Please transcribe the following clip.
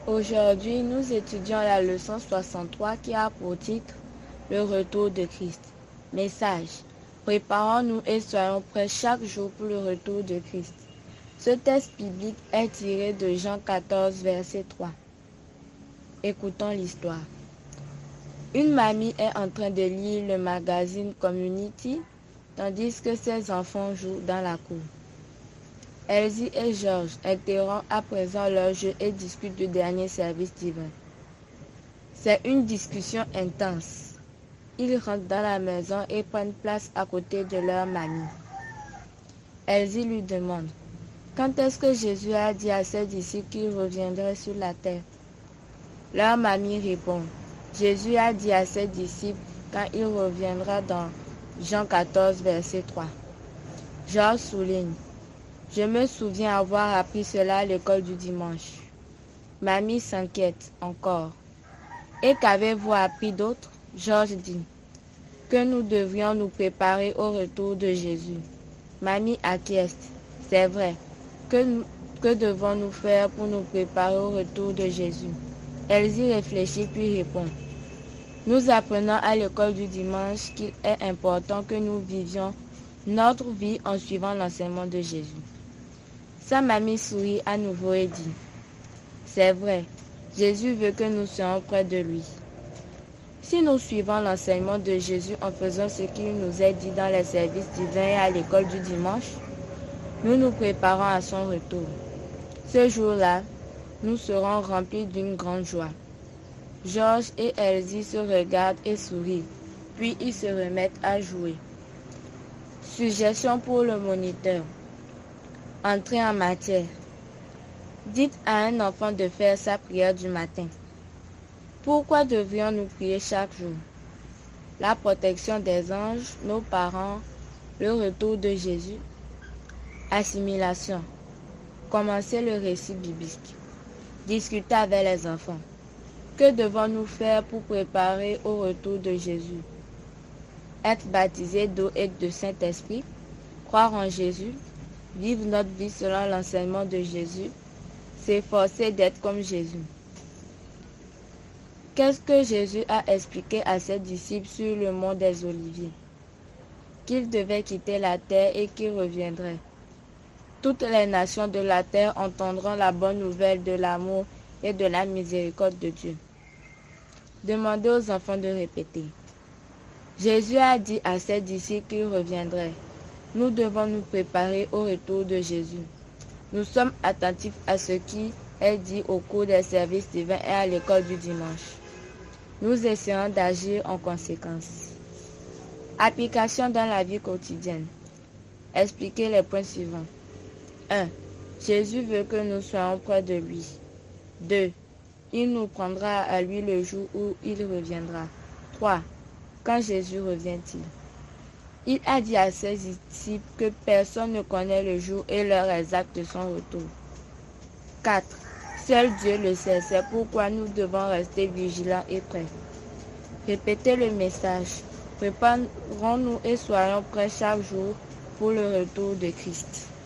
Aujourd'hui, nous étudions la leçon 63 qui a pour titre « Le retour de Christ ». Message. Préparons-nous et soyons prêts chaque jour pour le retour de Christ. Ce texte biblique est tiré de Jean 14, verset 3. Écoutons l'histoire. Une mamie est en train de lire le magazine Community, tandis que ses enfants jouent dans la cour. Elsie et George interrompent à présent leur jeu et discutent du dernier service divin. C'est une discussion intense. Ils rentrent dans la maison et prennent place à côté de leur mamie. Elsie lui demande « Quand est-ce que Jésus a dit à ses disciples qu'il reviendrait sur la terre ?» Leur mamie répond « Jésus a dit à ses disciples quand il reviendra dans Jean 14, verset 3. » George souligne « Je me souviens avoir appris cela à l'école du dimanche. » Mamie s'inquiète encore. « Et qu'avez-vous appris d'autre ?» George dit « Que nous devrions nous préparer au retour de Jésus. » Mamie acquiesce. « C'est vrai. Que devons-nous faire pour nous préparer au retour de Jésus ?» Elsie réfléchit puis répond « Nous apprenons à l'école du dimanche qu'il est important que nous vivions notre vie en suivant l'enseignement de Jésus. » Sa mamie sourit à nouveau et dit « C'est vrai, Jésus veut que nous soyons près de lui. Si nous suivons l'enseignement de Jésus en faisant ce qu'il nous est dit dans les services divins et à l'école du dimanche, nous nous préparons à son retour. Ce jour-là, nous serons remplis d'une grande joie. » George et Elsie se regardent et sourient, puis ils se remettent à jouer. Suggestion pour le moniteur. Entrée en matière. Dites à un enfant de faire sa prière du matin. Pourquoi devrions-nous prier chaque jour? La protection des anges, nos parents, le retour de Jésus. Assimilation. Commencez le récit biblique. Discutez avec les enfants. Que devons-nous faire pour préparer au retour de Jésus? Être baptisé d'eau et de Saint-Esprit, croire en Jésus, vivre notre vie selon l'enseignement de Jésus, s'efforcer d'être comme Jésus. Qu'est-ce que Jésus a expliqué à ses disciples sur le mont des Oliviers? Qu'il devait quitter la terre et qu'il reviendrait. Toutes les nations de la terre entendront la bonne nouvelle de l'amour et de la miséricorde de Dieu. Demandez aux enfants de répéter. Jésus a dit à ses disciples qu'il reviendrait. Nous devons nous préparer au retour de Jésus. Nous sommes attentifs à ce qui est dit au cours des services divins et à l'école du dimanche. Nous essayons d'agir en conséquence. Application dans la vie quotidienne. Expliquez les points suivants. 1. Jésus veut que nous soyons près de lui. 2. Il nous prendra à lui le jour où il reviendra. 3. Quand Jésus revient-il? Il a dit à ses disciples que personne ne connaît le jour et l'heure exacte de son retour. 4. Seul Dieu le sait, c'est pourquoi nous devons rester vigilants et prêts. Répétez le message. Préparons-nous et soyons prêts chaque jour pour le retour de Christ.